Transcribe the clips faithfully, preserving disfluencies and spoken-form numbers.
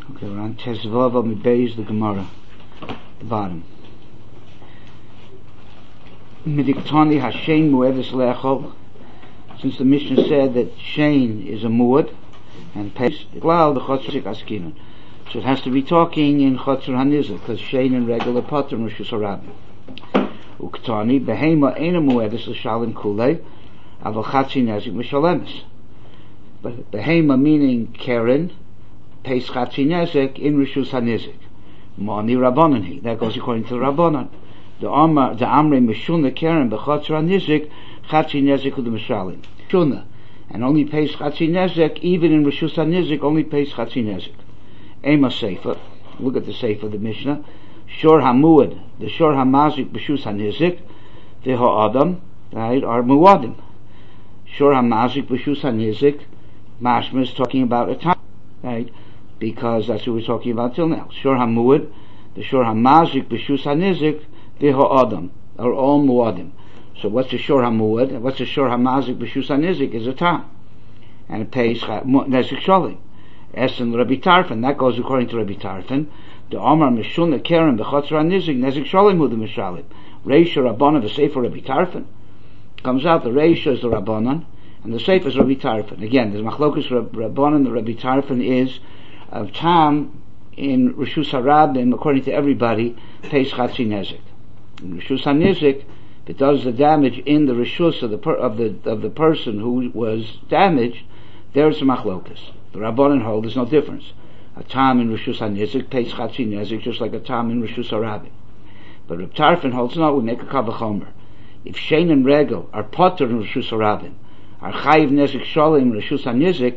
Okay, we're on Tezvava Mibeis, the Gemara, the bottom. Midiktani Hashem Muedes Lechol. Since the Mishnah said that Shein is a muad and Pes Glal the Chotzer Askinon, so it has to be talking in Chotzer Hanizah because Shein and regular Potter Rishus Harabim. Uktani Behema Eina Muedes L'Shalim Kulei Aval Chatzi Nezik M'Shalemes. But Behema meaning Karen pays Chatzi Nezik in Rishus Hanizik. Mani Rabbanan. That goes according to the Rabbanan. The Amar, the Amre Meshuna Karen B'Chotzer Hanizik Chatzi Nezik U'De Mishalim. Shuna, and only pays Chatzi Nezik, even in Rishus Hanizik, only pays Chatzi Nezik. Ema Sefer, look at the Sefer of the Mishnah. Shor HaMuad, the Shor HaMazik B'Shus Hanizik, the Ha'adam, right, are Muadim. Shor HaMazik B'Shus Hanizik, Mashma is talking about a time, right, because that's what we're talking about till now. Shor HaMuad, the Shor HaMazik B'Shus Hanizik, the Ha'adam, are all Muadim. So what's the Shor HaMuad? What's the Shor HaMazik B'Shus HaNizik is a tam. And it pays Nezik Shalim. Essen Rabbi Tarfon, that goes according to Rabbi Tarfon. The Omar Meshuna Keren B'Chotzer HaNizik Nezik Shalim Hu the Mishalim. Reisha Rabbanan V'Sefer Rabbi Tarfon. Comes out the Reisha is the Rabbanan and the Sefer is Rabbi Tarfon. Again, the Machlokus Rabbanan, the Rabbi Tarfon is of tam in Rishus Harabim, according to everybody, pays Chatzi Nezik. In Rishus HaNizik, it does the damage in the rishus of the per, of the of the person who was damaged. There's a machlokas. The Rabbanan hold there's no difference. A tam in rishus hanizik pays chatzi nezik just like a tam in rishus harabi. But Reb Tarfon holds no. We make a kavachomer. If shein and regel are potter in rishus harabim, are chayiv nezik sholim in rishus hanizik,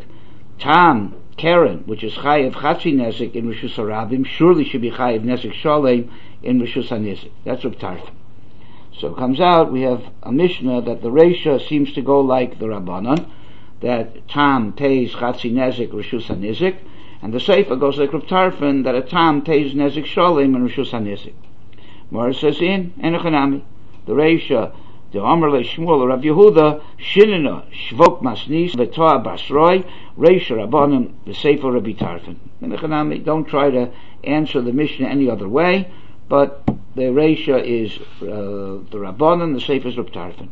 tam keren which is chayiv chatzi nezik in rishus harabim surely should be chayiv nezik sholim in rishus hanizik. That's Reb Tarfon. So it comes out, we have a Mishnah that the Reisha seems to go like the Rabbanan, that Tam pays Chatzi Nezik Rishus HaNizik, and the Sefer goes like Reb Tarfon, that a Tam pays Nezik Sholim and Rishus HaNizik. Mora says in Enochanami, the Reisha, the Amar Le Shmuel Rav Yehuda, Shinina, Shvok Masnis, V'toa Basroi, Reisha Rabbanan, the Sefer Rabbi Tarfon. Enochanami, don't try to answer the Mishnah any other way, but the Reisha is uh, the Rabbanan, the Sefer is Reb Tarfon.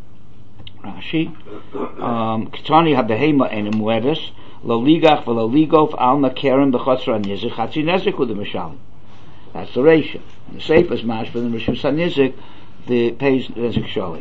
Rashi, Ketani habehema ena muedes, lo ligach v'lo ligof alma keren b'chotzer hanizik chatzi nezik u'de mishalim. That's the Reisha. The Sefer is mashva in Rishus hanizik, the pays nezik shalim.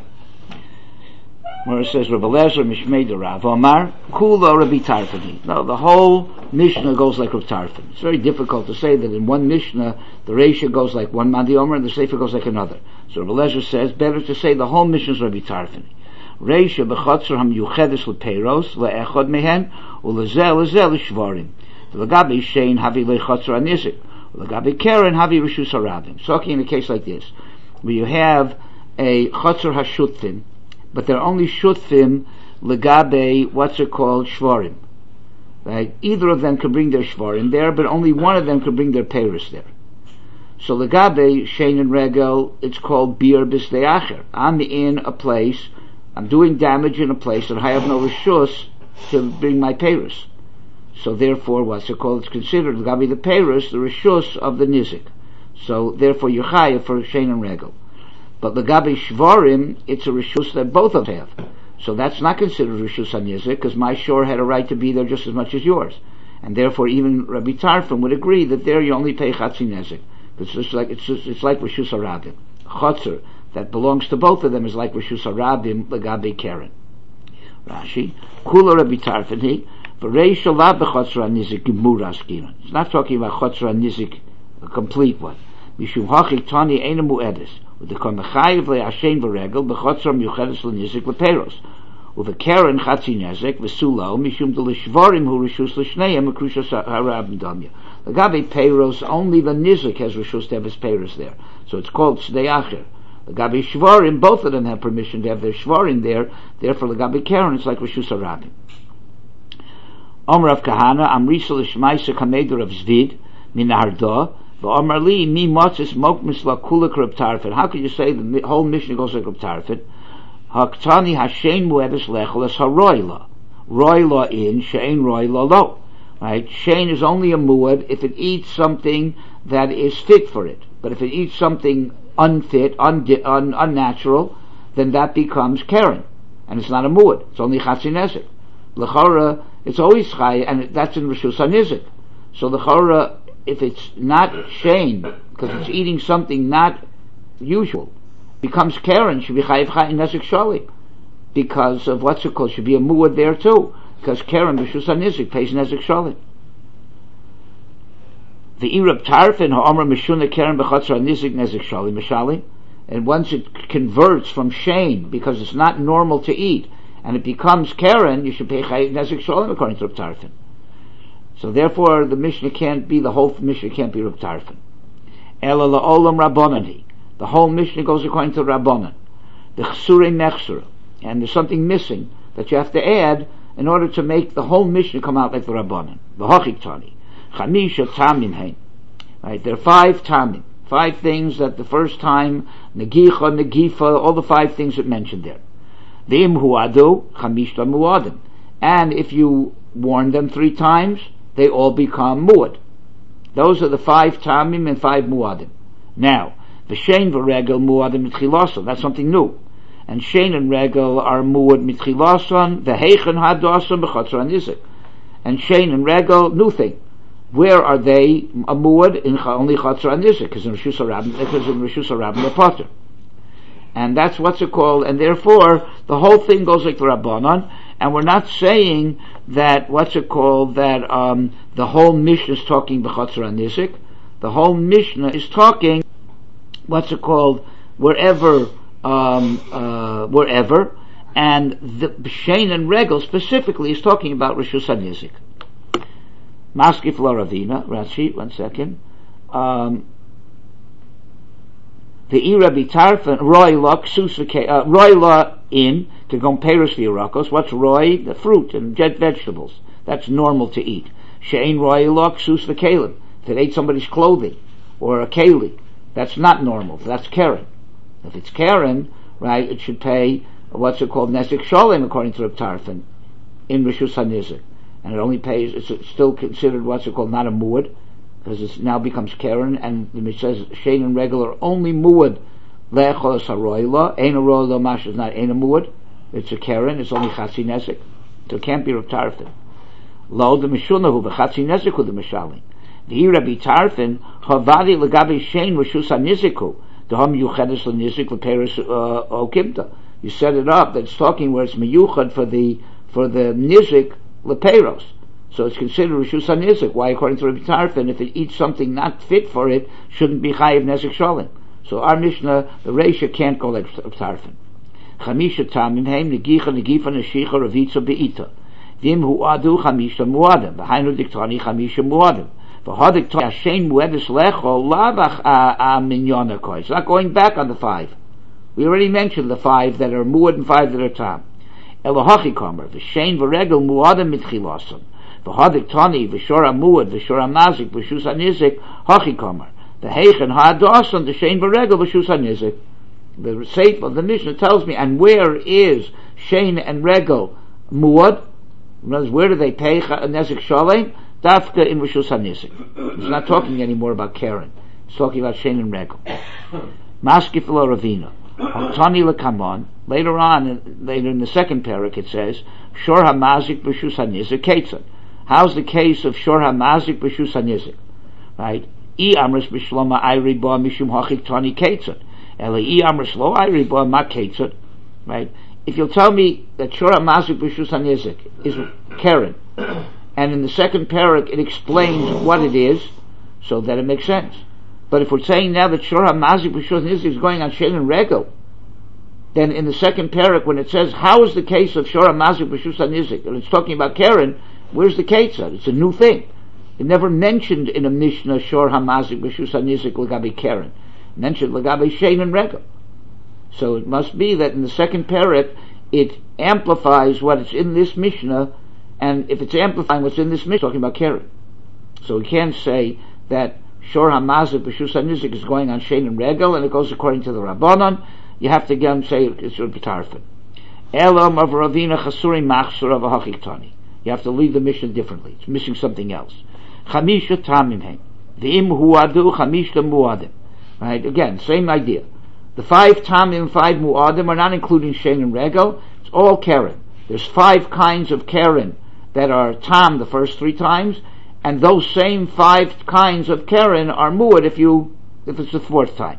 Where it says Rabbi Lezer Mishmei de Rav Omar Kula Rabbi Tarfon. No, the whole Mishnah goes like Rabbi Tarfon. It's very difficult to say that in one Mishnah the Reisha goes like one Madi Omer and the Sefer goes like another. So Rabbi Lezer says better to say the whole Mishnah is Rabbi Tarfon. Reisha b'chotzer hamyuchedes l'peiros le'echod mehen u'lezel lezel l'shvarim v'legabi shein havi le'chotzer hanizik v'legabi keren havi rishus harabim. Talking in a case like this where you have a chotzer hashutfim, but they're only shutfim legabe, what's it called, shvarim. Right? Either of them could bring their shvarim there, but only one of them could bring their peiros there. So legabe, shein and regel, it's called bir b'sdeacher. I'm in a place, I'm doing damage in a place that I have no rishus to bring my peiros. So therefore, what's it called? It's considered legabe the peiros, the rishus of the nizik. So therefore, you're chayav for shein and regel. But the Gabi Shvarim, it's a Rishus that both of them have. So that's not considered Rishus HaNizik, because my shore had a right to be there just as much as yours. And therefore even Rabbi Tarfon would agree that there you only pay Chatzi Nezik. It's just like, it's just, it's like Rishus HaRabim. Chotzer, that belongs to both of them, is like Rishus HaRabim, the Gabi Keren. Rashi, Kula Rabbi Tarfon he, V'reisha la b'chotzer HaNizik Gimur Askinon. It's not talking about Chotzer HaNizik, a complete one. Mishum hachik tani eina mu'edes. The Kormechayiv le'ashen v'regel b'chotzer miuchedes l'nizik l'peiros. U'v'keren chatzi nezek v'sulo mishum d'lishvarim hu rishus l'shneihem v'krushas harabim damya. The Gabi peiros, only the nizik has rishus to have his peiros there. So it's called sdei acher. The Gabi shvarim, both of them have permission to have their shvarim there. Therefore the Gabi keren, it's like rishus harabim. Omer of Kahana, Amrisa l'shmaisa kamedur of Zvid, min hardah, how could you say the whole Mishnah goes like Reb Tarfon? Haktani hashen muedes lechol es haroila, roila in shein roila lo. Right? Shein is only a muad if it eats something that is fit for it. But if it eats something unfit, un- un- unnatural, then that becomes keren. And it's not a muad. It's only chatzi nezek. L'chora, it's always chay, and that's in Rishus HaNizik. So l'chora, if it's not shein, because it's eating something not usual, becomes keren, should be chayiv chay nezek shali. Because of what's it called, should be a muad there too. Because keren Rishus HaNizik pays nezek shali. The irab tarfin ha'omra mishuna keren b'chatzar HaNizik nezek shali mishali. And once it converts from shein, because it's not normal to eat, and it becomes keren, you should pay chayiv nezek shalim according to Reb Tarfon. So therefore, the Mishnah can't be, the whole Mishnah can't be Reb Tarfon. Ela la'olam rabbanani. The whole Mishnah goes according to Rabbanan. The chsurei nechsura. And there's something missing that you have to add in order to make the whole Mishnah come out like the Rabbanan. V'hochik tani. Chamisha tamim hein. Right, there are five tamim. Five things that the first time, negicha, negifa, all the five things that mentioned there. V'im huadu, chamishta muadim. And if you warn them three times, they all become muad. Those are the five tamim and five muadim. Now, v'shein v'regel muadim mitchilason, that's something new. And shein and regel are muad mitchilason, v'heichen hadason b'chatzar HaNizik. And shein and regel, new thing. Where are they a muad? In only chatzar HaNizik, because in Rishus HaRabban, because in Rishus HaRabban they're potter. And that's what's it called, and therefore the whole thing goes like the Rabbanon, and we're not saying that, what's it called, that um, the whole Mishnah is talking b'chatzar HaNizik. The whole Mishnah is talking, what's it called, wherever, um, uh, wherever, and the Shein and Regel specifically is talking about Rishus HaNizik. Maskif la Ravina, Rashi, one second. Um, the Irabi Tarfan, Roy la Ksus, uh, Roy la in, to go Peros V'Yirakos. What's Roy? The fruit and vegetables. That's normal to eat. Shein Roy la Ksus V'Kalim. If it ate somebody's clothing, or a keli, that's not normal. That's keren. If it's keren, right, it should pay, what's it called, Nesek Sholem, according to Reb Tarfon, in Rishus HaNizik. And it only pays, it's still considered, what's it called, not a muad, because it now becomes keren, and it says shein and regel are only muad le'echol saroila. Ein a roila mash is not ein a muad, it's a keren, it's only chatzi nezek, so it can't be Reb Tarfon. Lo the mishunahu b'chatzi nezek hu the mishalim. The Rabbi Tarfon havadi legabe shein rishus haniziku deham yuchedes lenizik leperes okimta. You set it up that it's talking where it's miyuchad for the for the nizik leperos. So it's considered Rishus HaNizik. Why, according to Rabbi Tarfon, if it eats something not fit for it, shouldn't be chayiv nezek shalim. So our Mishnah, the Reisha can't go like Rabbi Tarfon. Chamisha tamim heim negicha negifa neshicha ravitza beita. Vim huadu chamisha muadim. V'hainu diktani chamisha muadim. V'hadik tani ashen muedis lecho labach a minyona koi. It's not going back on the five. We already mentioned the five that are muad and five that are tam. Elohachi kamer v'shein v'regel muadim mitchilason. V'hadik tani v'shora muad v'shora mazik v'shus hanizik hachi kamer. The heichen ha'adason the shein v'regel v'shus hanizik. The Seif of the Mishnah tells me, and where is shein and regel muad? Where do they pay nezek shalem? Dafka in Rishus HaNizik. It's not talking anymore about keren. It's talking about shein and regel. Maskif lo Ravina. Tani lekamon. Later on, later in the second parak, it says, Shor hamazik b'shus hanizik ketzad. How's the case of shor hamazik b'shus hanizik? Right? I amris b'shloma ayri ba mishum hachik tani ketzad. Ela I amris lo ayri ba ma ketzad. Right? If you'll tell me that shor hamazik b'shus hanizik is keren, and in the second parak it explains what it is, so that it makes sense. But if we're saying now that shor hamazik b'shus hanizik is going on shein and regel, then in the second parak, when it says, how is the case of shor hamazik b'shus hanizik, and it's talking about keren, where's the ketzad? It's a new thing. It never mentioned in a Mishnah shor hamazik b'shus hanizik l'gabe keren. It mentioned l'gabe shein and regel. So it must be that in the second parak, it amplifies what is in this Mishnah, and if it's amplifying what's in this Mishnah, it's talking about keren. So we can't say that shor hamazik b'shus hanizik is going on shein and regel, and it goes according to the Rabbanon. You have to again say it's Rabbi Tarfon. Elam of Ravina chasuri machsur of a hachiktani. You have to leave the Mishnah differently. It's missing something else. Chamisha tamim hein. V'im huadu chamisha muadim. Right? Again, same idea. The five tamim, five muadim are not including shein and regel. It's all keren. There's five kinds of keren that are tam the first three times, and those same five kinds of keren are muad if you if it's the fourth time.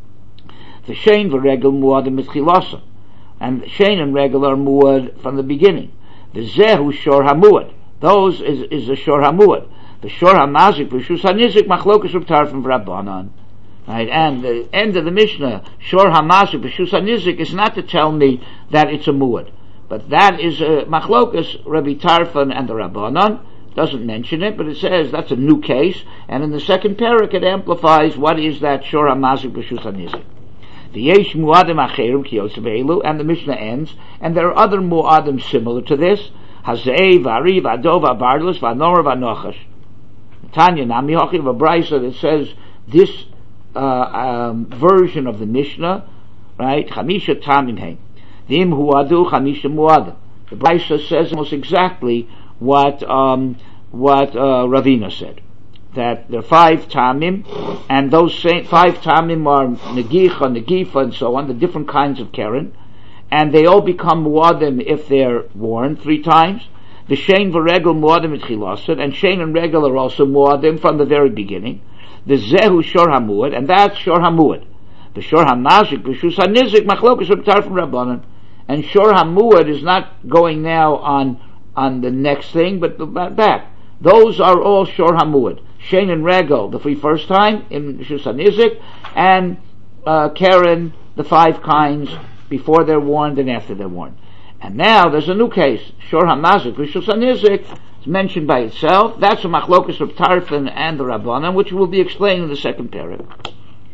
The shein v'regel muadim is chilasa, and shein and regel are muad from the beginning. The zehu shor hamuad. Those is is the shor hamuad. The shor hamazik v'shus hanizik machlokas Reb Tarfon v'Rabbanan. Right, and the end of the Mishnah, shor hamazik v'shus hanizik, is not to tell me that it's a muad, but that is a machlokas Rabbi Tarfon and the Rabbanan. Doesn't mention it, but it says that's a new case, and in the second parak it amplifies what is that shor hamazik v'shus hanizik. The yesh muadim acherim ki yotze ve'elu, and the Mishnah ends, and there are other muadim similar to this. Hazei v'ari v'ado v'abardelus v'anor v'anochash. Tanya nami hochi v'braisa that says this uh, um, version of the Mishnah, right? Chamisha tamim hein. V'im huadu chamisha muadim. The braisa says almost exactly what um, what uh, Ravina said. That there are five tamim, and those same five tamim are negicha, negifa, and so on, the different kinds of keren, and they all become muadim if they're worn three times. The shein v'regel muadim etchilasid, and shein and regel are also muadim from the very beginning. The zehu shor hamuad, and that's shor hamuad. The shor hamazik b'shus hanizik machlokas Reb Tarfon Rabbanan, and shor hamuad is not going now on on the next thing, but back. Those are all shor hamuad. Shein and regel the free first time in Shus HaNizik, and uh, keren the five kinds before they're worn and after they're worn. And now there's a new case, shor hamazik v'shus hanizik. It's mentioned by itself. That's a machlokas of Tarfon and the Rabbanan, which will be explained in the second paragraph.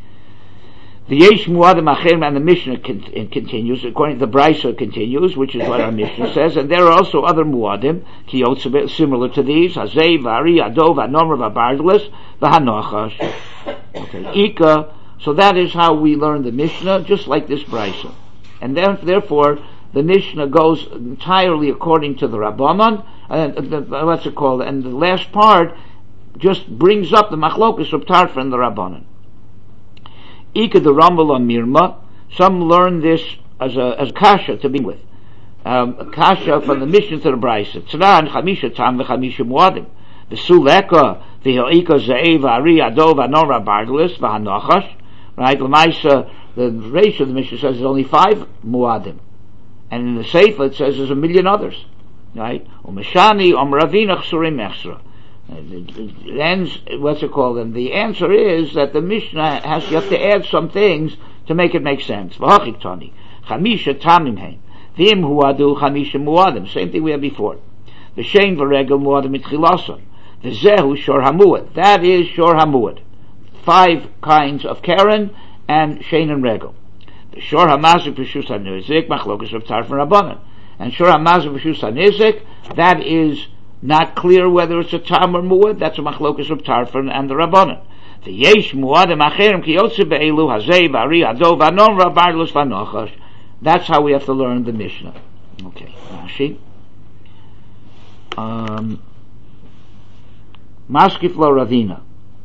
The yesh muadim acherim, and the Mishnah con- continues, according to the Brisa continues, which is what our Mishnah says, and there are also other muadim, kiyotze, similar to these, hazei, v'ari, ado, v'anomer, v'abardelis, v'hanochash. Okay, Ika, so that is how we learn the Mishnah, just like this Brisa. And then, therefore, the Mishnah goes entirely according to the Rabbanan, and uh, the, what's it called, and the last part just brings up the machlokas of Tarfon and the Rabbanan. Ika the Rambal on Mirma, some learn this as a as kasha to begin with. Um, a kasha from the Mishnah to the Brisa. Tzran chamisha tam v'chamisha muadim. The suleka v'ha'ika ze'e v'ari ado v'anor v'abardelis v'hanochash. Right, l'maisa, the ratio of the Mishnah says there's only five muadim, and in the Sefer it says there's a million others. Right, umeshani om ravina chsurim echsra. It ends, what's it called? And the answer is that the Mishnah has, you have to add some things to make it make sense. V'hachiktani, chamisha tamim hein, v'im huadu chamisha muadim. Same thing we had before. The shein v'regel muadim itchilason. The zehu shor hamuad. That is shor hamuad. Five kinds of keren and shein and regel. The shor hamazik v'shus hanizik machlokas of Tarfon Rabbanan. And shor hamazik v'shus hanizik, that is not clear whether it's a tam or muad. That's a machlokas of Tarfon and the Rabbanan. The yesh muadim acherim ki yotze be'elu hazei v'ari ado v'anon v'abardelis v'anochash. That's how we have to learn the Mishnah. Okay, Rashi. Um, Maskif lo Ravina.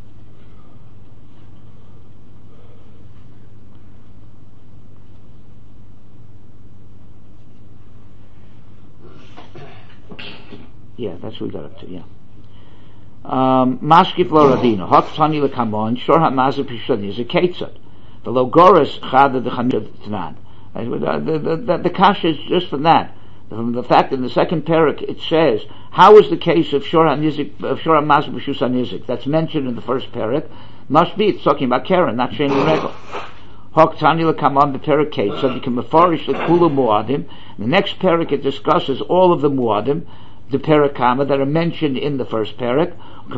Yeah, that's what we got up to, yeah. Um, Mashkif lo Ravina, hot tani lekamon, shor ha'mazah pishani, is a ketzad. The logoris chada the chamisha tnan. The, the, the, the kasha is just from that. From the fact that in the second parak it says, how is the case of shor ha'nizik, of shor ha'mazah pishus ha'nizik? That's mentioned in the first parak. Must be, it's talking about keren, not shein and regel. Hok tani lekamon, the parak ketzad, you can mefarish the kula muadim. The next parak it discusses all of the muadim, the parakama that are mentioned in the first parak,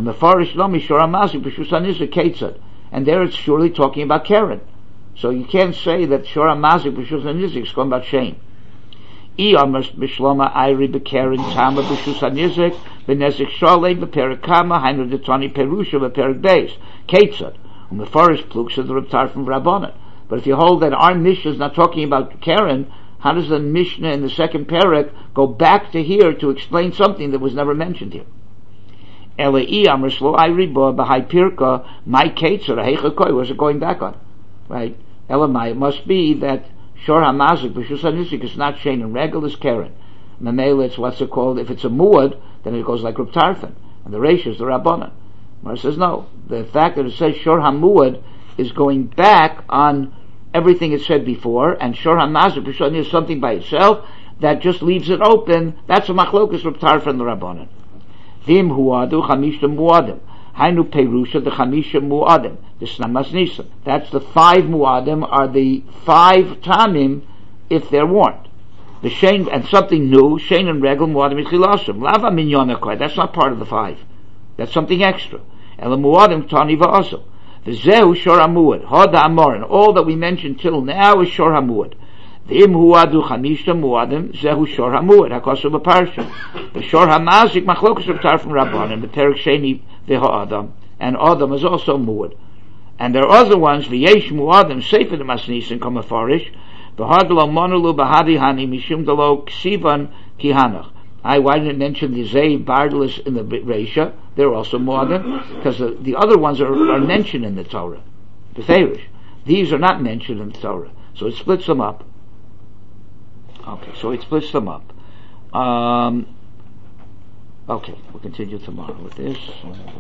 and there it's surely talking about keren. So you can't say that shor hamazik b'shus hanizik is talking about shein. I amers b'shloma ayri b'keren tama b'shus hanizik b'nezik sholei b'parakama hainu detani perusha b'perak beis ketzad umefarish pluksa the Reb Tarfon Rabbanan. But if you hold that our Mishnah is not talking about keren, How does the Mishnah in the second parak go back to here to explain something that was never mentioned here? Elei Amr Shlo Ayriba B'Hai Pirka My Ketzer Heicha Koi. What's it going back on? Right? Elamai, it must be that Shor HaMazik B'Shus HaNisik is not Shein and Regel is Karen. Mamela, it's what's it called? If it's a Muad, then it goes like Reb Tarfon. And the Reish is the Rabbanan. Mar says no. The fact that it says Shor HaMuad is going back on everything it said before, and Shor HaMazik B'Shus HaNisik is something by itself that just leaves it open. That's a Machlokas Reb Tarfon and the Rabbanan. Vim Huadu Chamisha Muadim. Hainu Perusha the Chamisha Muadim. The Snamas Nisan. That's the five Muadim are the five Tamim if they're warned. The Shein and something new, Shein and Regel Muadim Ichilasum. Lava Minyonakai. That's not part of the five. That's something extra. Ela Muadim Tani Va'aso. The Zehu Shor HaMuad. Hada Amorin. All that we mentioned till now is Shor HaMuad. V'im huadu chamisha muadim zehu shor hamuad hakosu b'parsha. The shor hamazik machlokas Reb Tarfon Rabbanan the perik sheni v'ha adam, and adam is also muad. And there are other ones v'yesh muadim sefer demasnisin kamafarish v'hadlo monolu b'hadi hani mishum delo ksivan kihanach. I why didn't mention the zei bardalis in the Reisha? They're also muadim because the, the other ones are, are mentioned in the Torah. The Ferish. These are not mentioned in the Torah, so it splits them up. Okay, so it splits them up. Um, okay, we'll continue tomorrow with this.